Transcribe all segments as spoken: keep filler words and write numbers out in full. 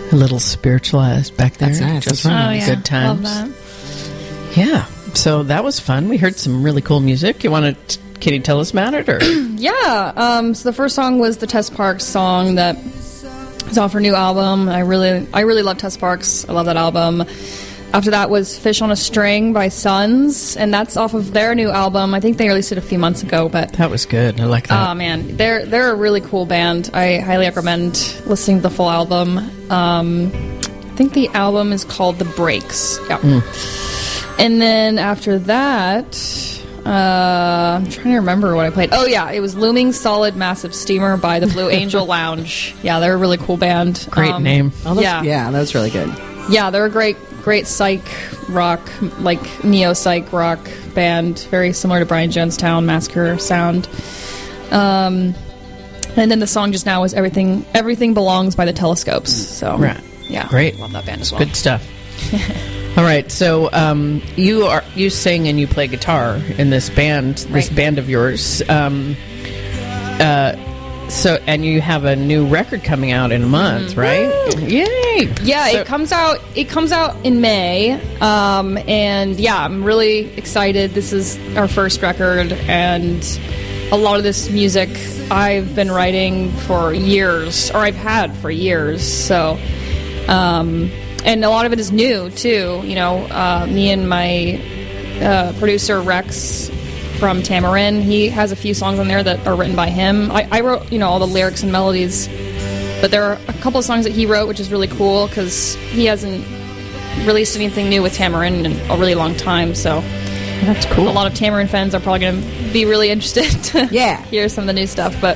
A little spiritualized back there. That's nice. Just That's fun. Oh, yeah. Good times. Love that. Yeah. So that was fun. We heard some really cool music. You want to, can you tell us about it? Or Yeah. Um, so the first song was the Tess Parks song that is off her new album. I really, I really love Tess Parks. I love that album. After that was Fish on a String by Sons, and that's off of their new album. I think they released it a few months ago, but that was good. I like that. oh man, they're they're a really cool band. I highly recommend listening to the full album. Um, I think the album is called The Breaks. Yeah. Mm. And then after that, uh, I'm trying to remember what I played. Oh yeah, it was Looming Solid Massive Steamer by the Blue Angel Lounge. Yeah, they're a really cool band. Great um, name. Oh, that's, Yeah. yeah, that was really good. Yeah, they're a great, great psych rock, like neo-psych rock band, very similar to Brian Jonestown Massacre sound. Um, and then the song just now was Everything Everything Belongs by the Telescopes. So, Right. yeah. Great. Love that band as well. Good stuff. All right, so um, you are you sing and you play guitar in this band, this Right. band of yours. Um, uh, so and you have a new record coming out in a month, right? Yay! Yeah, So- it comes out. It comes out in May, um, and yeah, I'm really excited. This is our first record, and a lot of this music I've been writing for years, or I've had for years. So, um, and a lot of it is new too. You know, uh, me and my uh, producer Rex from Tamarin, he has a few songs on there that are written by him. I, I wrote, you know, all the lyrics and melodies. But there are a couple of songs that he wrote, which is really cool because he hasn't released anything new with Tamarin in a really long time. So That's cool. a lot of Tamarin fans are probably going to be really interested to Yeah. hear some of the new stuff. But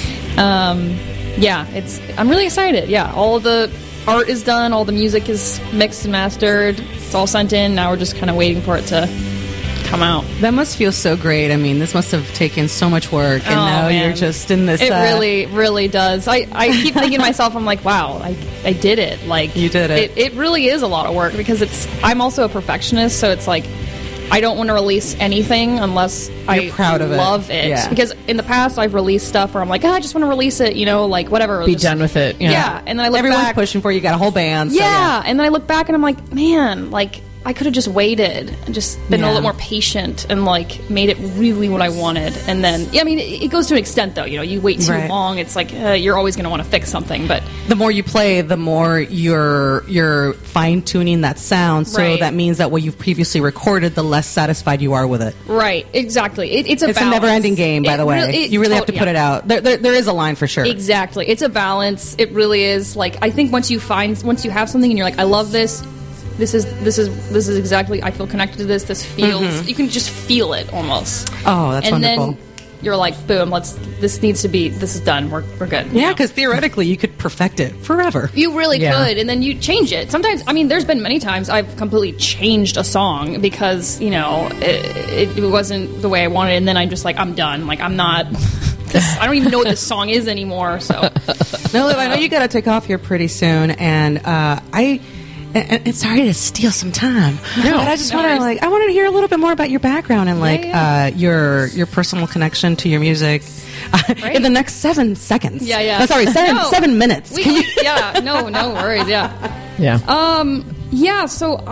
um, yeah, it's I'm really excited. Yeah, all of the art is done, all the music is mixed and mastered. It's all sent in. Now we're just kind of waiting for it to come out. That must feel so great. I mean, this must have taken so much work, and Oh, now man. you're just in this. It uh, really, really does. I, I keep thinking to myself, I'm like, wow, I, I did it. Like You did it. it. It really is a lot of work because it's. I'm also a perfectionist, so it's like I don't want to release anything unless I proud of it. love it. Yeah. Because in the past, I've released stuff where I'm like, oh, I just want to release it. You know, like whatever. Be just- done with it. Yeah. Yeah. And then I look Everyone's back. pushing for you. You got a whole band. So yeah. yeah. And then I look back and I'm like, man, like. I could have just waited and just been Yeah. a little more patient and like made it really what I wanted. And then, yeah, I mean, it, it goes to an extent though. You know, you wait too Right. long, it's like uh, you're always going to want to fix something. But The more you play, the more you're you're fine tuning that sound. So Right. that means that what you've previously recorded, the less satisfied you are with it. right, exactly. It, it's a It's balance. a never-ending game, by It the way. really- it you really have tot- to put yeah. it out. There, there, there is a line for sure. Exactly, it's a balance. It really is. Like I think once you find, once you have something and you're like, I love this. This is this is this is exactly. I feel connected to this. This feels. You can just feel it almost. Oh, that's and wonderful. then you're like, boom. Let's. This needs to be. This is done. We're we're good. Yeah, because theoretically you could perfect it forever. You really Yeah. could, and then you change it. Sometimes, I mean, there's been many times I've completely changed a song because you know it, it wasn't the way I wanted, and then I'm just like, I'm done. Like I'm not. This, I don't even know what this song is anymore. So No, Liv, I know you got to take off here pretty soon, and uh, I. And, and it's sorry to steal some time, No, but I just no want to worries. like I wanted to hear a little bit more about your background and like yeah. Uh, your your personal connection to your music in the next seven seconds. Yeah, yeah. No, sorry, seven No. seven minutes. we, Can you- we- yeah, no, no worries. Yeah, Yeah. um, yeah. So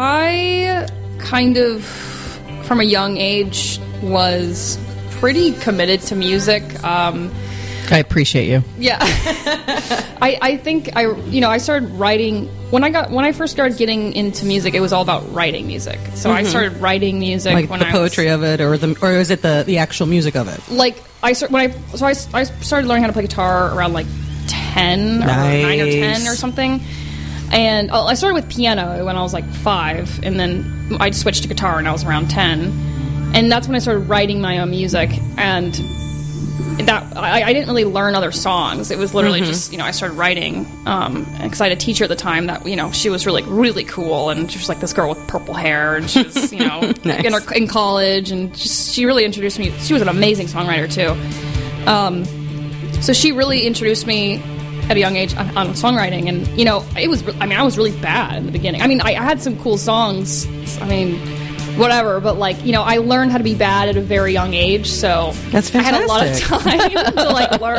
I kind of, from a young age, was pretty committed to music. Um, I appreciate you. Yeah, I, I think I you know I started writing when I got when I first started getting into music. It was all about writing music. So I started writing music like when the I poetry of it, or the or is it the the actual music of it? was, like I start, when I so I, I started learning how to play guitar around like ten or nine or ten Nice. or something. And I started with piano when I was like five, and then I switched to guitar when I was around ten, and that's when I started writing my own music. And that I, I didn't really learn other songs. It was literally just you know I started writing because I had a teacher at the time that you know she was really really cool, and she was like this girl with purple hair, and she was you know Nice. in, her, in college, and just, she really introduced me. She was an amazing songwriter too. Um, so she really introduced me at a young age on, on songwriting, and you know it was I mean I was really bad in the beginning. I mean I, I had some cool songs, I mean whatever, but like you know I learned how to be bad at a very young age, so That's I had a lot of fantastic. time to like learn.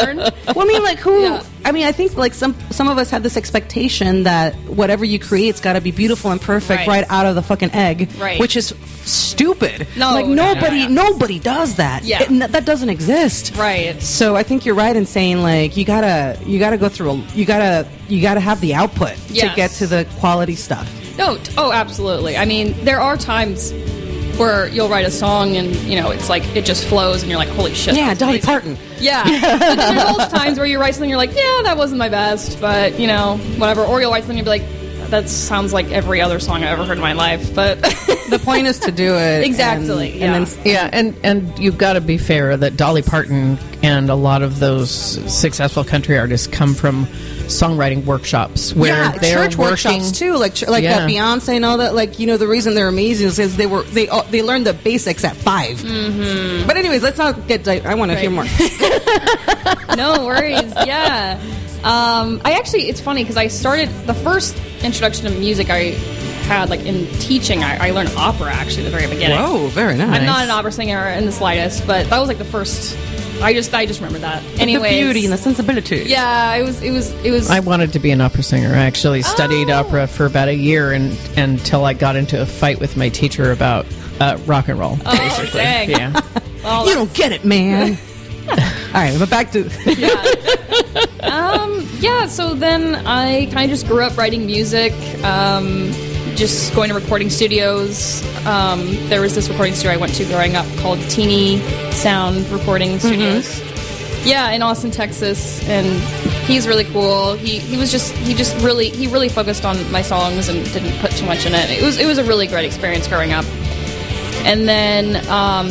Well, I mean, like who? Yeah. I mean, I think like some some of us have this expectation that whatever you create's got to be beautiful and perfect right. Right. out of the fucking egg, Right. which is stupid. No, like no, nobody, no, no. nobody does that. Yeah. It- that doesn't exist. Right. So I think you're right in saying like you gotta you gotta go through a, you gotta you gotta have the output to Yes. get to the quality stuff. No, t- oh, absolutely. I mean, there are times where you'll write a song and, you know, it's like, it just flows and you're like, holy shit. Yeah, that was Dolly amazing. Parton. Yeah. But then there's those times where you write something, you're like, yeah, that wasn't my best, but, you know, whatever. Or you'll write something and you'll be like, that sounds like every other song I've ever heard in my life, but... The point is to do it. Exactly, And, yeah. and then Yeah, and, and you've got to be fair that Dolly Parton and a lot of those successful country artists come from songwriting workshops where yeah, they're church working, workshops too, like ch- like Yeah. uh, Beyonce and all that. Like you know, the reason they're amazing is because they were they uh, they learned the basics at five. Mm-hmm. But anyways, let's not get. Di- I want to hear more. No worries. Yeah. Um, I actually, it's funny because I started the first introduction to music I had, like in teaching. I, I learned opera actually at the very beginning. Whoa, very nice. I'm not an opera singer in the slightest, but that was like the first. I just, I just remember that. Anyway, the beauty and the sensibility. Yeah, it was, it was, it was. I wanted to be an opera singer. I actually studied Oh. opera for about a year and until I got into a fight with my teacher about uh, rock and roll. Oh, basically. dang. Yeah. Well, You don't get it, man. All right, but back to yeah. um, yeah, so then I kind of just grew up writing music, um, just going to recording studios. Um, there was this recording studio I went to growing up called Teeny Sound Recording Studios. Yeah, in Austin, Texas, and he's really cool. He he was just he just really he really focused on my songs and didn't put too much in it. It was it was a really great experience growing up. And then um,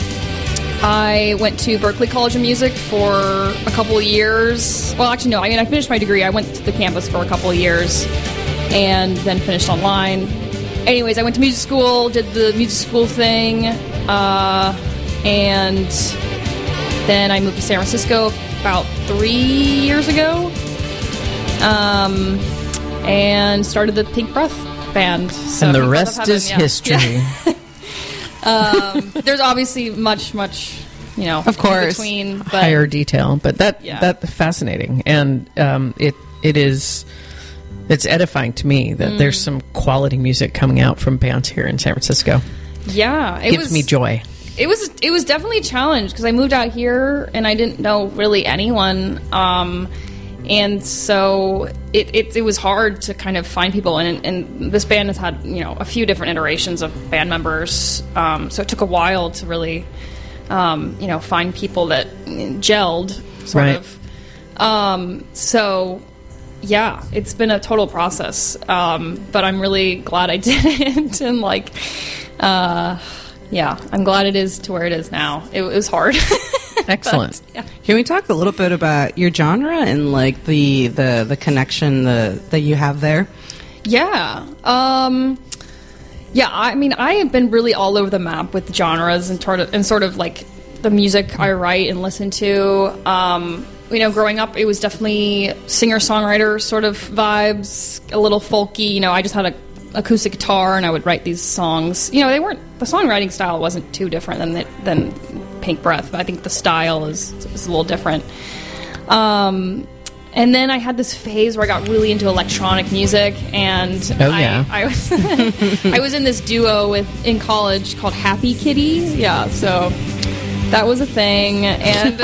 I went to Berklee College of Music for a couple of years. Well, actually, no. I mean, I finished my degree. I went to the campus for a couple of years and then finished online. Anyways, I went to music school, did the music school thing, uh, and then I moved to San Francisco about three years ago, um, and started the Pink Breath band. So And the Pink Breath of rest Heaven, is yeah. history. Um, there's obviously much, much, you know, Of course. in between. But Higher detail, but that Yeah. that fascinating, and um, it it is it's edifying to me that Mm. there's some quality music coming out from bands here in San Francisco. yeah, it Gives was me joy. It was it was definitely a challenge because I moved out here and I didn't know really anyone, um, and so it, it it was hard to kind of find people. And, and this band has had you know a few different iterations of band members, um, so it took a while to really um, you know find people that gelled sort Right. of. Um, so yeah, it's been a total process, um, but I'm really glad I did it and like. Uh, Yeah, I'm glad it is to where it is now. It, it was hard. Excellent. But, yeah. Can we talk a little bit about your genre and like the the the connection the that you have there? Yeah. Um, yeah, I mean, I have been really all over the map with genres and sort of, and sort of like the music I write and listen to. Um, you know, growing up, it was definitely singer-songwriter sort of vibes, a little folky. You know, I just had a acoustic guitar and I would write these songs. You know, they weren't, the songwriting style wasn't too different than the, than Pink Breath, but I think the style is, is a little different. Um, and then I had this phase where I got really into electronic music, and Oh, I, yeah. I was I was in this duo with in college called Happy Kitty. Yeah, so that was a thing, and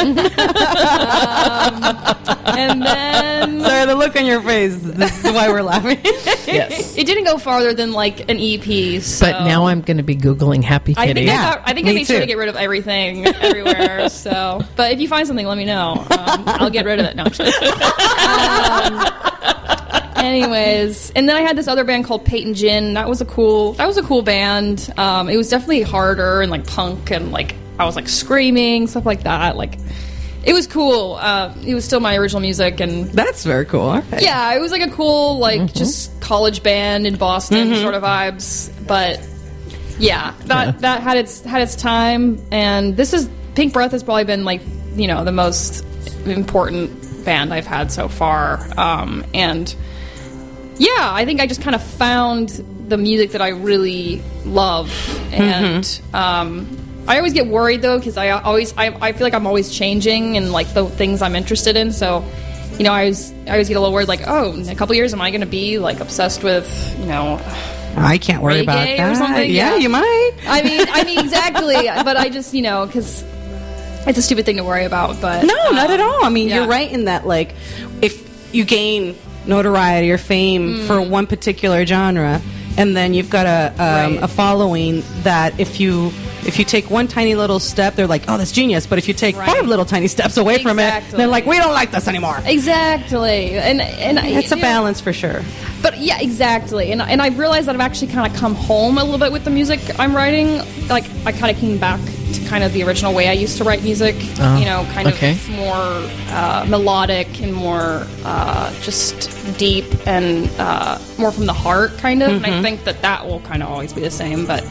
um, and then Sorry, the look on your face. This is why we're laughing. Yes. it didn't go farther than like an E P. So. But now I'm going to be Googling Happy I Kitty. think I, Yeah, got, I think I me made sure too. to get rid of everything everywhere. So, but if you find something, let me know. Um, I'll get rid of it. No, I'm just kidding. um, anyways, and then I had this other band called Peyton Gin. That was a cool. That was a cool band. Um, it was definitely harder and like punk and like I was like screaming stuff like that. Like it was cool. Uh, it was still my original music and. That's very cool. All right. Yeah, it was like a cool, like, just college band in Boston sort of vibes. But yeah, that Yeah. that had its had its time. And this is Pink Breath has probably been like you know the most important band I've had so far. Um, and yeah, I think I just kind of found the music that I really love, and um, I always get worried though because I always I, I feel like I'm always changing and like the things I'm interested in. So, you know, I always I always get a little worried like, oh, in a couple years am I going to be like obsessed with, you know, I can't worry about reggae that. or something? Yeah, Yeah. you might. I mean I mean exactly, but I just, you know, because it's a stupid thing to worry about. But No, not um, at all. I mean, yeah. you're right in that, like, if you gain notoriety or fame Mm. for one particular genre, and then you've got a um, Right. a following that if you if you take one tiny little step, they're like, oh, that's genius. But if you take Right. five little tiny steps away from it, Exactly. they're like, we don't like this anymore. Exactly, and and I- It's a you know, balance for sure. But yeah, exactly, and and I've realized that I've actually kind of come home a little bit with the music I'm writing. Like I kind of came back to kind of the original way I used to write music. Oh, you know, kind okay. of more uh, melodic and more uh, just deep and uh, more from the heart, kind of. And I think that that will kind of always be the same. But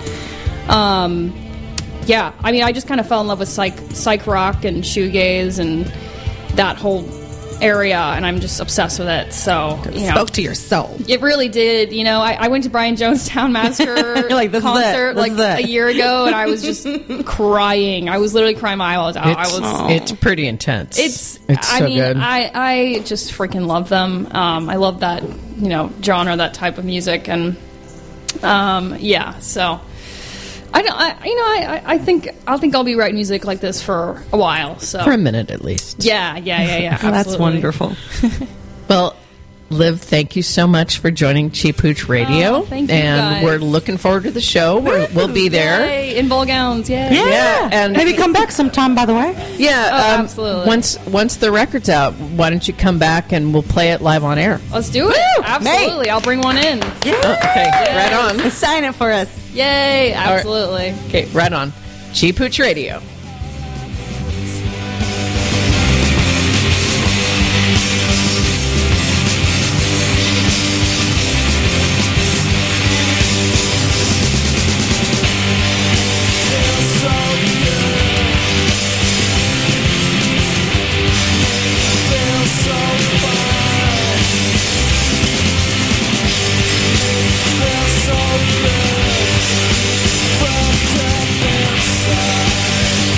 um, yeah, I mean, I just kind of fell in love with psych psych rock and shoegaze and that whole area, and I'm just obsessed with it. So you know, Spoke to your soul. it really did. You know, I, I went to Brian Jonestown Massacre You're like, this is it. concert This like is it. a year ago, and I was just crying. I was literally crying my eyeballs out. It's, I was. it's pretty intense. It's. it's I so mean, good. I I just freaking love them. Um, I love that you know genre, that type of music, and um, yeah. So. I don't. I, you know, I, I think I think I'll be writing music like this for a while. So For a minute at least. yeah, yeah, yeah, yeah. That's absolutely. wonderful. Well, Liv, thank you so much for joining Cheap Hooch Radio. Oh, thank you, and guys. we're looking forward to the show. We're, we'll be there. Yay, in ball gowns. Yay. Yeah. Yeah, and- maybe come back sometime, by the way. Yeah, Oh, um, absolutely. Once once the record's out, why don't you come back and we'll play it live on air? Let's do it. Absolutely. I'll bring one in. Yeah. Oh, okay, right on. Sign it for us. Yay. Absolutely. Okay, right on. Cheap Hooch Radio. From deep inside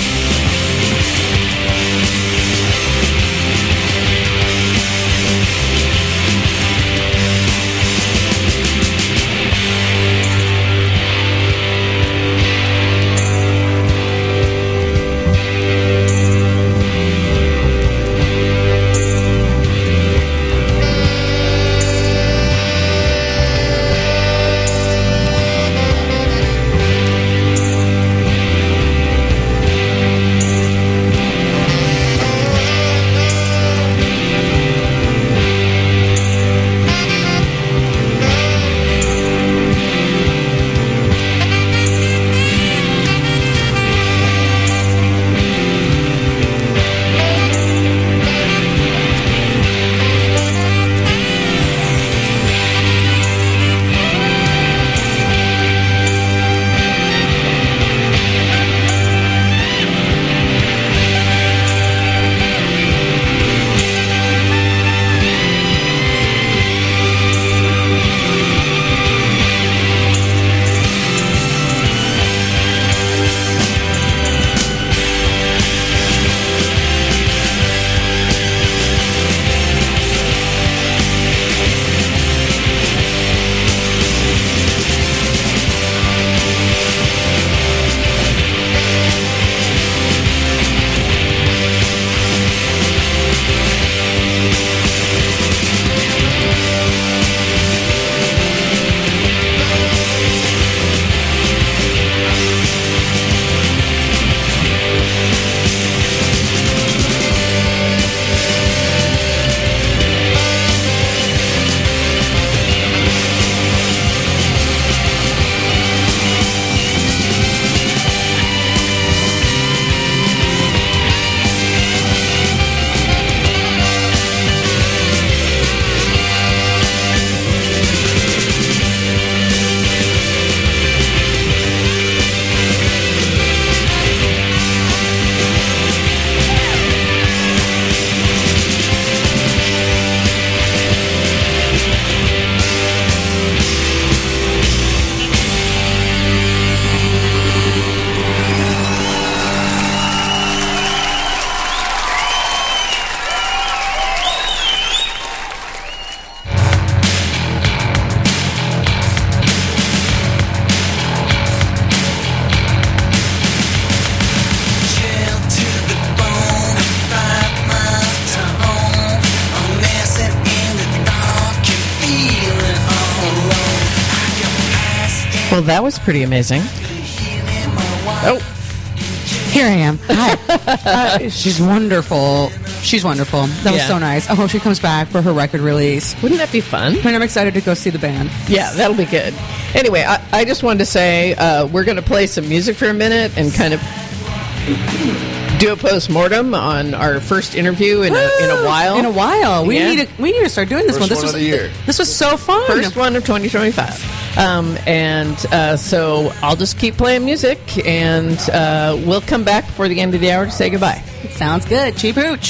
Well, that was pretty amazing. Oh, Here I am. Hi. Uh, she's wonderful. She's wonderful. That was Yeah. so nice. I hope she comes back for her record release. wouldn't that be fun? And I'm excited to go see the band. Yeah, that'll be good. Anyway, I, I just wanted to say uh, we're going to play some music for a minute and kind of do a post-mortem on our first interview in a, in a while. In a while. We Yeah. need to we need to start doing this First one. This one was of the year. This was so fun. First one of twenty twenty-five. Um, and uh, so I'll just keep playing music, and uh, we'll come back before the end of the hour to say goodbye. Sounds good. Cheap hooch.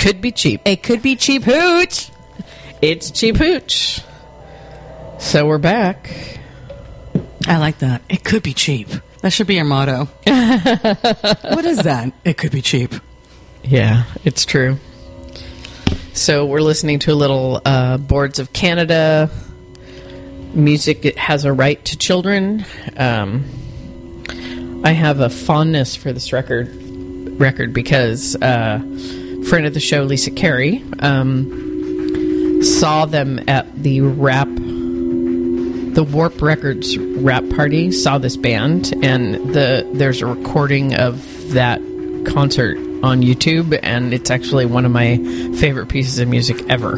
Could be cheap. It could be cheap hooch. It's cheap hooch. So we're back. I like that. It could be cheap. That should be your motto. What is that? It could be cheap. Yeah, it's true. So we're listening to a little uh, Boards of Canada music. It has a right to children. Um, I have a fondness for this record record because uh, friend of the show, Lisa Carey, um, saw them at the rap, the Warp Records rap party. Saw this band, and the there's a recording of that concert on YouTube, and it's actually one of my favorite pieces of music ever.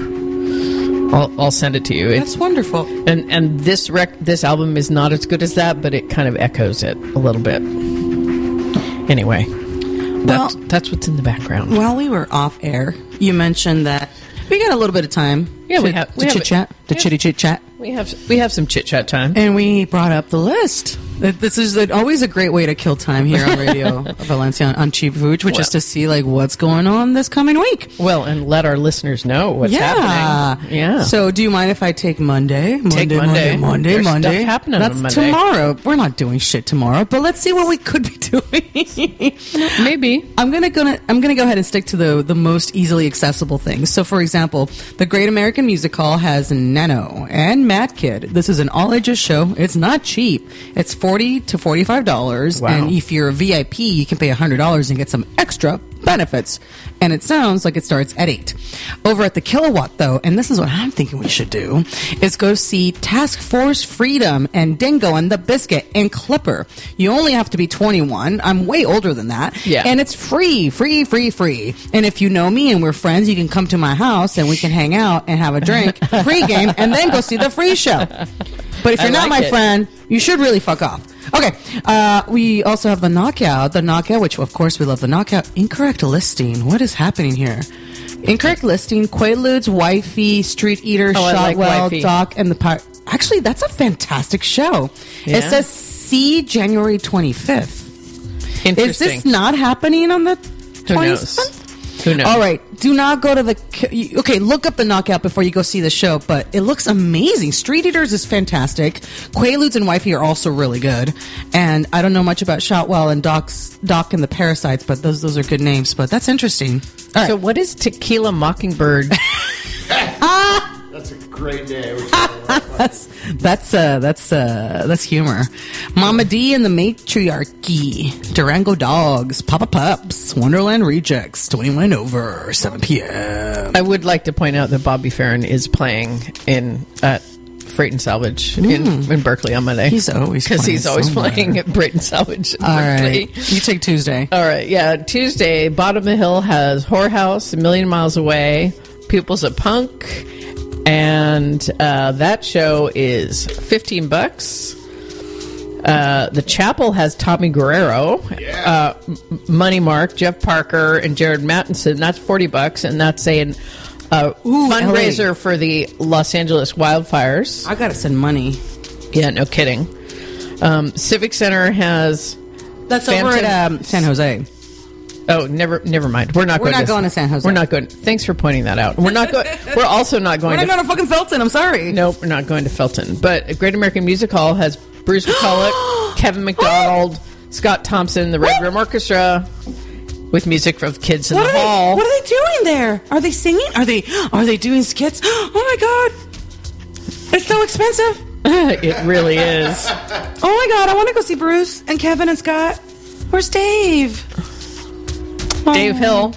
I'll, I'll send it to you. That's it's, wonderful. And and this rec- this album is not as good as that, but it kind of echoes it a little bit. Anyway, that's, well, that's what's in the background. While we were off air, you mentioned that we got a little bit of time. Yeah, to, we have to we have chit chat, to yeah. chitty chit chat. We have we have some chit chat time, and we brought up the list. This is always a great way to kill time here on Radio Valencia on Cheap Hooch, which well, is to see like what's going on this coming week. Well, and let our listeners know what's yeah. happening. Yeah. So, do you mind if I take Monday? Monday, take Monday, Monday, Monday, There's Monday. Stuff happening That's on Monday. tomorrow. We're not doing shit tomorrow, but let's see what we could be doing. Maybe I'm gonna gonna I'm gonna go ahead and stick to the the most easily accessible things. So, for example, the Great American Music Hall has Nano and Mad Kid. This is an all ages show. It's not cheap. It's forty to forty five dollars, wow. and if you're a V I P, you can pay a hundred dollars and get some extra benefits. And it sounds like it starts at eight. Over at the Kilowatt, though, and this is what I'm thinking we should do, is go see Task Force Freedom and Dingo and the Biscuit and Clipper. You only have to be twenty-one. I'm way older than that. Yeah. And it's free, free, free, free. And if you know me and we're friends, you can come to my house and we can hang out and have a drink pre-game and then go see the free show. But if you're I not like my it. friend, you should really fuck off. Okay, uh, we also have the Knockout. The Knockout, which of course we love the Knockout. Incorrect listing. What is happening here? Incorrect listing. Quaaludes, Wifey, Street Eater, Oh, I like Shotwell, Wifey. Doc, and the Pirate. Actually, that's a fantastic show. Yeah. It says see January twenty-fifth. Interesting. Is this not happening on the Who knows? twenty-seventh? Who knows? All right, do not go to the... Okay, look up the Knockout before you go see the show, but it looks amazing. Street Eaters is fantastic. Quaaludes and Wifey are also really good. And I don't know much about Shotwell and Doc's, Doc and the Parasites, but those those are good names. But that's interesting. All right. So what is Tequila Mockingbird? That's a great day. that's that's uh that's uh that's humor. Mama D and the Matriarchy, Durango Dogs, Papa Pups, Wonderland Rejects, twenty-one over, seven p.m. I would like to point out that Bobby Farron is playing in at Freight and Salvage in, in Berkeley on Monday. He's always because playing he's always somewhere. playing at Freight and Salvage in All Berkeley. right, you take Tuesday. All right, yeah. Tuesday, Bottom of the Hill has Whorehouse, A Million Miles Away, Pupils of Punk, and uh, that show is fifteen bucks. Uh, the Chapel has Tommy Guerrero, uh, M- Money Mark, Jeff Parker, and Jared Mattinson. That's forty bucks, and that's a uh, Ooh, fundraiser L A. for the Los Angeles wildfires. I gotta send money. Yeah, no kidding. Um, Civic Center has. That's Phantom- over at um, San Jose. Oh, never, never mind. We're not. We're going not to, going to San Jose. We're not going. Thanks for pointing that out. We're not going. We're also not going We're to. not going to fucking Felton. I'm sorry. Nope, we're not going to Felton. But Great American Music Hall has Bruce McCulloch, Kevin McDonald, Scott Thompson, the Red Room Orchestra, with music from Kids in What the are, Hall. they, what are they doing there? Are they singing? Are they are they doing skits? Oh my god, it's so expensive. It really is. Oh my god, I want to go see Bruce and Kevin and Scott. Where's Dave? Oh. Dave Hill.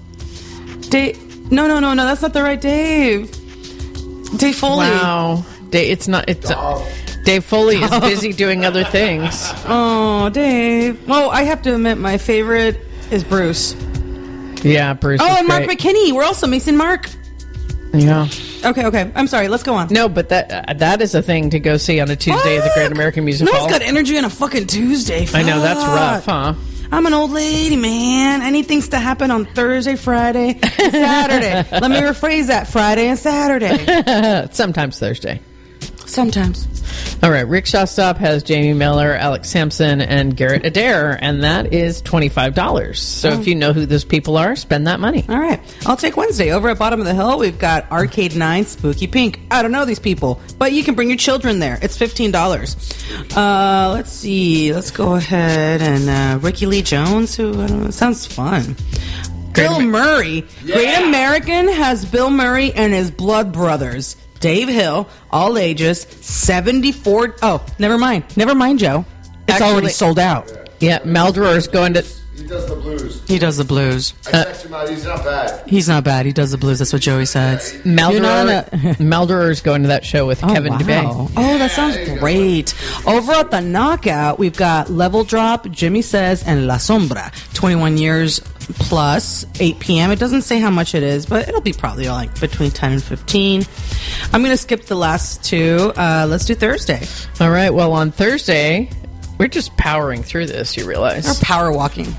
Dave? No, no, no, no. That's not the right Dave. Dave Foley. Wow, Dave, it's not. It's uh, Dave Foley is busy doing other things. Oh, Dave. Well, I have to admit, my favorite is Bruce. Yeah, Bruce. Oh, is and Mark great. McKinney. We're also missing Mark. Yeah. Okay, okay. I'm sorry. Let's go on. No, but that uh, that is a thing to go see on a Tuesday at the Great Fuck. American Music No Hall. one's got energy on a fucking Tuesday. I know that's Fuck. rough, huh? I'm an old lady, man. I need things to happen on Thursday, Friday, and Saturday. Let me rephrase that: Friday and Saturday. Sometimes Thursday. Sometimes. All right, Rickshaw Stop has Jamie Miller, Alex Sampson, and Garrett Adair, and that is twenty-five dollars. So Oh. if you know who those people are, spend that money. All right. I'll take Wednesday. Over at Bottom of the Hill, we've got Arcade nine, Spooky Pink. I don't know these people, but you can bring your children there. It's fifteen dollars. Uh, let's see. Let's go ahead and uh, Ricky Lee Jones, who, I don't know, sounds fun. Great Bill Amer- Murray. Great American has Bill Murray and his blood brothers. Dave Hill, all ages, seventy-four. Oh, never mind. Never mind, Joe. It's Actually- already sold out. Yeah, Maldoror is going to... He does the blues. He does the blues. I checked him out. He's not bad. He's not bad. He does the blues. That's what Joey says. You're not Maldoror, a- Maldoror is going to that show with Kevin wow. DeBay. Oh, that sounds great. Over at the Knockout, we've got Level Drop, Jimmy Says, and La Sombra. twenty-one years plus, eight p.m. It doesn't say how much it is, but it'll be probably like between ten and fifteen. I'm going to skip the last two. Uh, let's do Thursday. All right, well, on Thursday, we're just powering through this, you realize. Or power walking.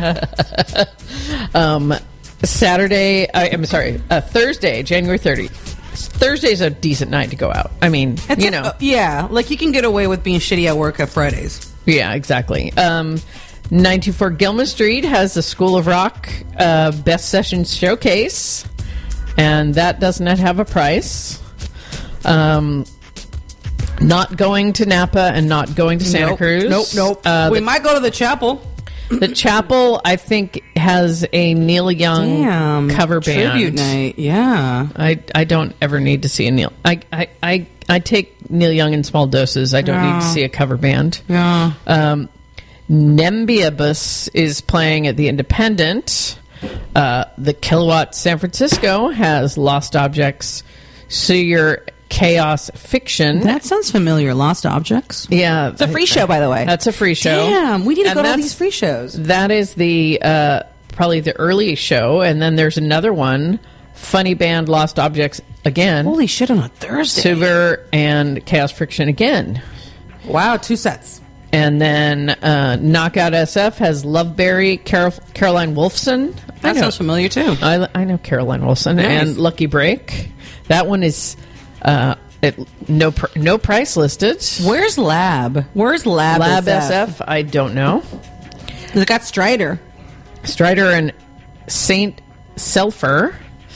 Um, Saturday, I, I'm sorry, uh, Thursday, January thirtieth. Thursday's a decent night to go out. I mean, It's you a- know. uh, yeah, like you can get away with being shitty at work at Fridays. Yeah, exactly. Um, nine two four Gilman Street has the School of Rock uh, Best Sessions Showcase, and that does not have a price. Um, not going to Napa and not going to Santa Nope. Cruz. Nope, nope. Uh, we the, might go to the chapel. the Chapel, I think, has a Neil Young Damn. cover band. Tribute night. Yeah. I, I don't ever need to see a Neil. I, I, I, I take Neil Young in small doses. I don't Yeah. need to see a cover band. Yeah. Um, Nembiabus is playing at the Independent. Uh, the Kilowatt San Francisco has Lost Objects, Seer Chaos Fiction. That sounds familiar. Lost Objects. yeah, It's a free show, by the way. That's a free show. Damn, we need to And go to all that's- these free shows. That is the uh, probably the early show, and then there's another one, Funny Band Lost Objects again. Holy shit, on a Thursday. Silver and Chaos Friction again. Wow, two sets. And then uh, Knockout S F has Loveberry, Carol- Caroline Wolfson. I That know, sounds familiar, too. I, I know Caroline Wolfson. Nice. And Lucky Break. That one is uh, it, no pr- no price listed. Where's Lab? Where's Lab, Lab S F? S F, I don't know. They got Strider. Strider and Saint Selfer.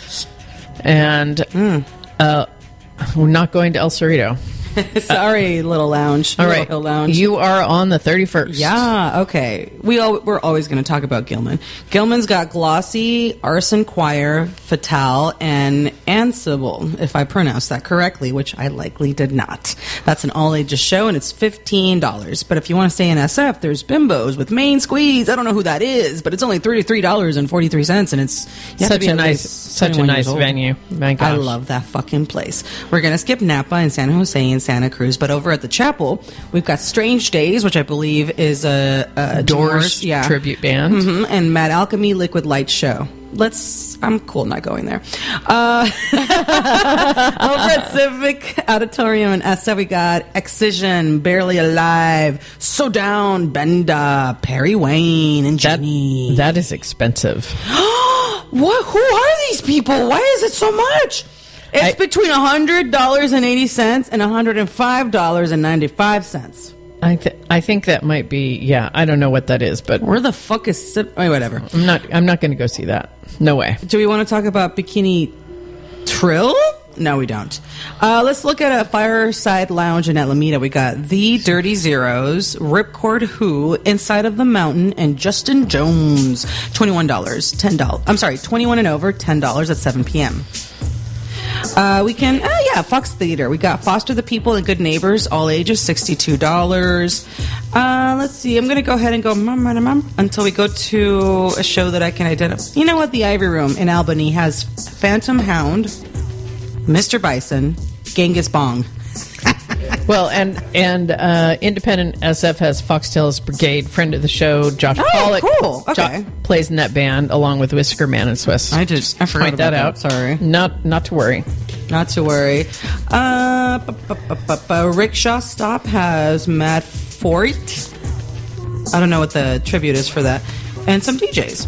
And Hmm. uh, we're not going to El Cerrito. Sorry, little lounge. All Little right. Hill Lounge. You are on the thirty-first. Yeah, okay. We all, we're always going to talk about Gilman. Gilman's got Glossy, Arson Choir, Fatale, and Ansible, if I pronounced that correctly, which I likely did not. That's an all-ages show, and it's fifteen dollars. But if you want to stay in S F, there's Bimbos with Main Squeeze. I don't know who that is, but it's only thirty-three dollars and forty-three cents, and it's you have to Such be a at nice, least such a twenty-one nice years old. venue. My I gosh. love that fucking place. We're going to skip Napa and San Jose and Santa Cruz, but over at the Chapel, we've got Strange Days, which I believe is a, a Doors tribute band. hmm and Mad Alchemy Liquid Light Show. Let's. I'm cool not going there. Uh, over at Civic Auditorium in S F, we got Excision, Barely Alive, So Down, Benda, Perry Wayne, and That, Jenny. that is expensive. What? Who are these people? Why is it so much? It's I- between one hundred dollars and eighty cents and one hundred five dollars and ninety-five cents. I th- I think that might be. Yeah, I don't know what that is, but Where the fuck is Civ- oh, whatever. I'm not. I'm not going to go see that. No way. Do we want to talk about Bikini Trill? No, we don't. Uh, let's look at a Fireside Lounge in Alameda. We got The Dirty Zeros, Ripcord Who, Inside of the Mountain, and Justin Jones. twenty-one dollars, ten dollars. I'm sorry, twenty-one and over, ten dollars at seven p.m. Uh, we can, uh, yeah, Fox Theater. We got Foster the People and Good Neighbors, all ages, sixty-two dollars. Uh, let's see, I'm going to go ahead and go mum, mum, mum, until we go to a show that I can identify. You know what? The Ivy Room in Albany has Phantom Hound, Mister Bison, Genghis Bong. Well, and and uh, Independent S F has Foxtails Brigade, friend of the show, Josh Oh, Pollock. cool. Okay. Jo- plays in that band along with Whisker Man and Swiss. I just- I forgot point about that out. that. Sorry. Not not to worry. Not to worry. Uh, bu- bu- bu- bu- bu- Rickshaw Stop has Matt Fort. I don't know what the tribute is for that. And some D Js.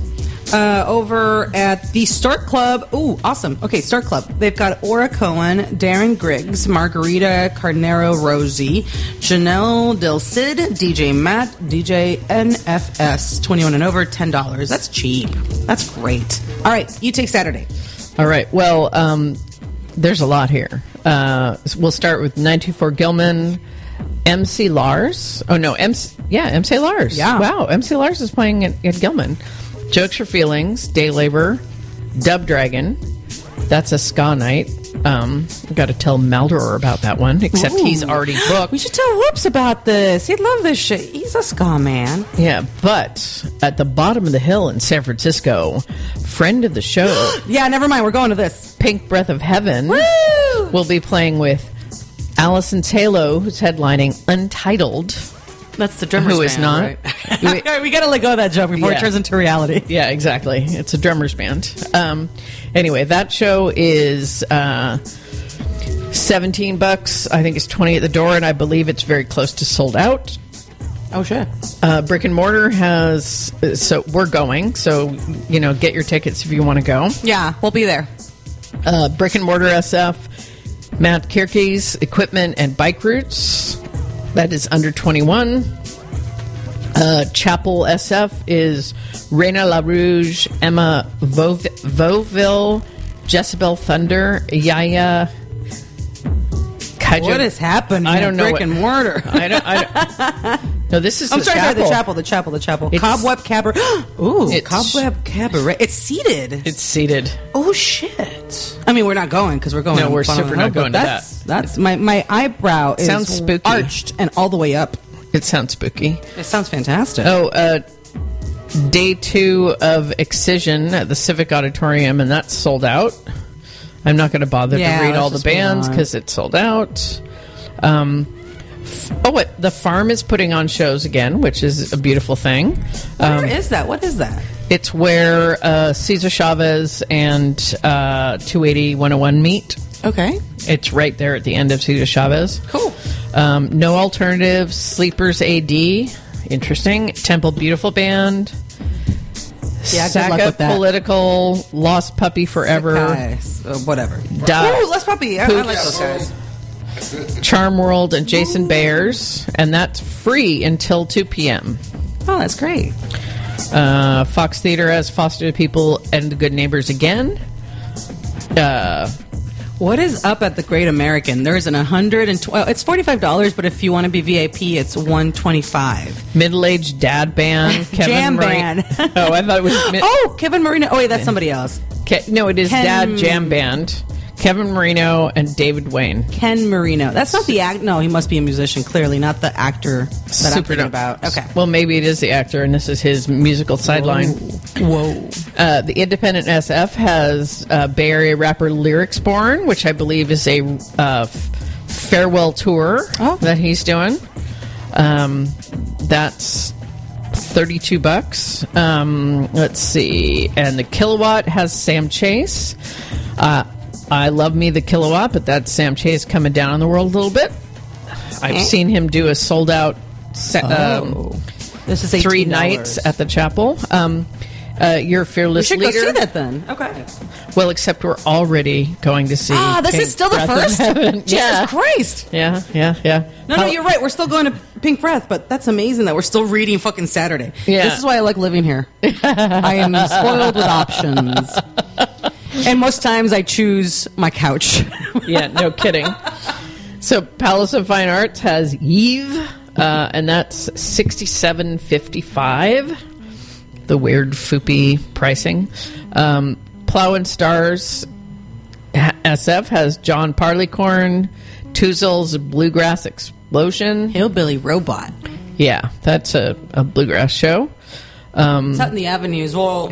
Uh, over at the Start Club. Ooh, awesome. Okay, Start Club. They've got Aura Cohen, Darren Griggs, Margarita Carnero Rosie, Janelle Del Cid, D J Matt, D J N F S, twenty-one and over, ten dollars. That's cheap. That's great. All right, you take Saturday. All right. Well, um, there's a lot here. Uh, we'll start with nine two four Gilman, M C Lars. Oh, no. M C, yeah, M C Lars. Yeah. Wow. M C Lars is playing at, at Gilman. Jokes for Feelings, Day Labor, Dub Dragon. That's a ska night. Um, got to tell Maldor about that one, except Ooh. he's already booked. We should tell Whoops about this. He'd love this shit. He's a ska man. Yeah, but at the bottom of the hill in San Francisco, friend of the show, Yeah, never mind. We're going to this. Pink Breath of Heaven, Woo! will be playing with Allison's Halo, who's headlining Untitled. That's the drummer's Who is band, not. right? we got to let go of that joke before Yeah. it turns into reality. Yeah, exactly. It's a drummer's band. Um, anyway, that show is uh, seventeen bucks. I think it's twenty at the door, and I believe it's very close to sold out. Oh, shit. Uh, Brick and Mortar has, so we're going. So, you know, get your tickets if you want to go. Yeah, we'll be there. Uh, Brick and Mortar S F, Matt Kierke's Equipment and Bike Routes. That is under twenty-one. Uh, Chapel S F is Reina La Rouge, Emma Vov- Voville, Jezebel Thunder, Yaya. Kaiju- What is happening? I don't at know Brick what- and Mortar. I don't. I don't no, this is I'm the sorry, sorry, chapel. the chapel, the chapel, the chapel. It's- Cobweb Cabaret. Ooh, It's- Cobweb Cabaret. It's seated. It's seated. Oh shit! I mean, we're not going because we're going. No, we're Fun on super the not Hill, going but to that's, that. That's my my eyebrow is Sounds spooky. arched and all the way up. It sounds spooky. It sounds fantastic. Oh, uh, day two of Excision at the Civic Auditorium, and that's sold out. I'm not going to bother Yeah, to read let's all the just move bands on. because it's sold out. Um, f- oh, what? The Farm is putting on shows again, which is a beautiful thing. Where Um, is that? What is that? it's where uh, Cesar Chavez and uh, two eighty one oh one meet. Okay, It's right there at the end of Cesar Chavez. cool. Um, no Alternatives, Sleepers A D, interesting. Temple Beautiful Band, Yeah, good luck Saka with that. Political, Lost Puppy Forever, Guys, uh, whatever. Da- Ooh, Les Puppy. I, I like those guys. Charm World, and Jason Bayers, and that's free until two p.m. Oh, that's great. Uh, Fox Theater has Foster the People and the Good Neighbors again. Uh, What is up at the Great American? There's an one hundred and twelve. It's forty-five dollars, but if you want to be V I P, it's one twenty-five. Middle-aged dad band, Kevin Jam Murray- band. Oh, I thought it was. Mid- Oh, Kevin Marino. Oh, wait, that's somebody else. Ke- no, it is Ken- Dad Jam Band. Kevin Marino and David Wayne. Ken Marino. That's not the act. No, he must be a musician. Clearly, not the actor that I'm Super thinking dope. about. Okay. Well, maybe it is the actor, and this is his musical sideline. Whoa. Uh, the Independent S F has uh, Bay Area rapper Lyrics Born, which I believe is a uh, f- farewell tour Oh. that he's doing. Um, that's thirty-two bucks. Um, let's see. And the Kilowatt has Sam Chase. Uh, I love me the Kilowatt, but that's Sam Chase coming down on the world a little bit. I've seen him do a sold out se- um, Oh. This is three eighteen dollars. nights at the chapel. Um, uh, your We fearless should leader. go see that then. Okay. Well, except we're already going to see. Ah, this Pink is still the Breath of first? Heaven. Jesus yeah. Christ. Yeah, yeah, yeah. No, no, How- you're right. We're still going to Pink Breath, but that's amazing that we're still reading fucking Saturday. Yeah. This is why I like living here. I am spoiled with options. And most times I choose my couch. Yeah, no kidding. So Palace of Fine Arts has Eve, uh, and that's sixty-seven fifty-five. The weird foopy pricing. Um, Plow and Stars H- S F has John Parleycorn, Toozle's Bluegrass Explosion. Hillbilly Robot. Yeah, that's a, a bluegrass show. Um, It's out in the avenues. Well,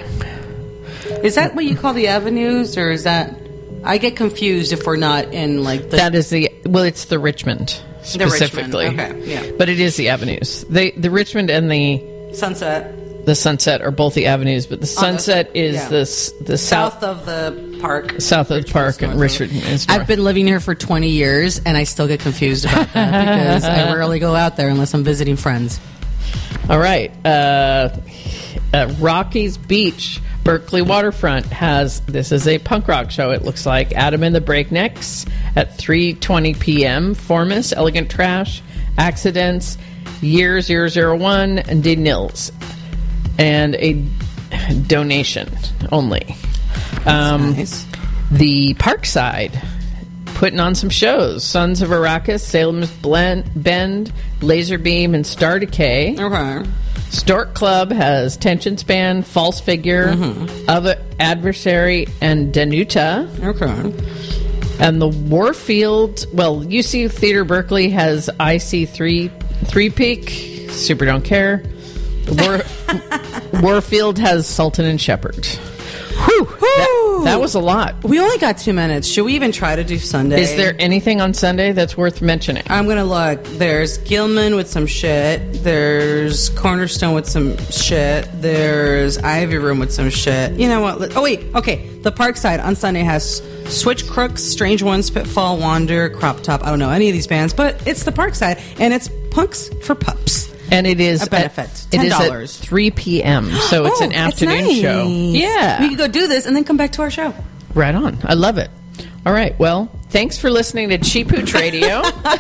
is that what you call the avenues, or is that? I get confused if we're not in like the. That is the well, it's the Richmond The Richmond, specifically. okay, yeah. But it is the avenues. They the Richmond and the Sunset. the Sunset are both the avenues, but the Sunset is yeah. the s- the south South of the park. south of the park and Richmond is north. I've been living here for twenty years, and I still get confused about that because I rarely go out there unless I'm visiting friends. All right, uh, uh, Rockies Beach Berkeley Waterfront has, this is a punk rock show, it looks like. Adam and the Breaknecks at three twenty p.m. Formus, Elegant Trash, Accidents, Year zero zero one, and De Nils. And a donation only. Um, nice. The Parkside putting on some shows. Sons of Arrakis, Salem's Blend, Bend, Laserbeam, and Star Decay. Okay. Stork Club has Tension Span, False Figure, mm-hmm. Other Adversary, and Danuta. Okay. And the Warfield, well, U C Theater Berkeley has I C three, Three Peak, Super Don't Care. War, Warfield has Sultan and Shepherd. Whew, that, that was a lot. We only got two minutes. Should we even try to do Sunday? Is there anything on Sunday that's worth mentioning? I'm going to look. There's Gilman with some shit. There's Cornerstone with some shit. There's Ivy Room with some shit. You know what? Let- oh, wait. Okay. The Parkside on Sunday has Switch Crooks, Strange Ones, Spitfall, Wander, Crop Top. I don't know any of these bands, but it's the Parkside, and it's Punks for Pups. And it is a benefit. At, ten dollars. It is at three p.m., so it's oh, an afternoon nice. show. Yeah. We could go do this and then come back to our show. Right on. I love it. All right. Well, thanks for listening to Cheap Hooch Radio.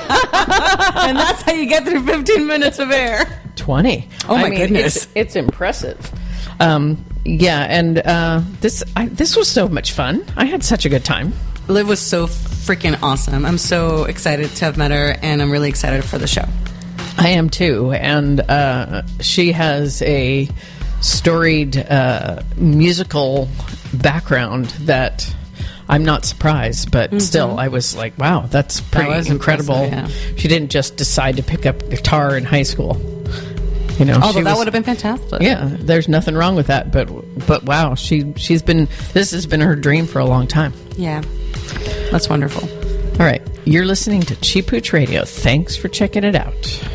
And that's how you get through fifteen minutes of air. twenty. Oh, my I mean, goodness. It's, it's impressive. Um, yeah, and uh, this I, this was so much fun. I had such a good time. Liv was so freaking awesome. I'm so excited to have met her, and I'm really excited for the show. I am too, and uh, she has a storied uh, musical background that I'm not surprised, but mm-hmm. still, I was like, wow, that's pretty that was incredible. Yeah. She didn't just decide to pick up guitar in high school. You know, although she that was, would have been fantastic. Yeah, there's nothing wrong with that, but but wow, she she's been this has been her dream for a long time. Yeah, that's wonderful. All right, you're listening to Cheap Hooch Radio. Thanks for checking it out.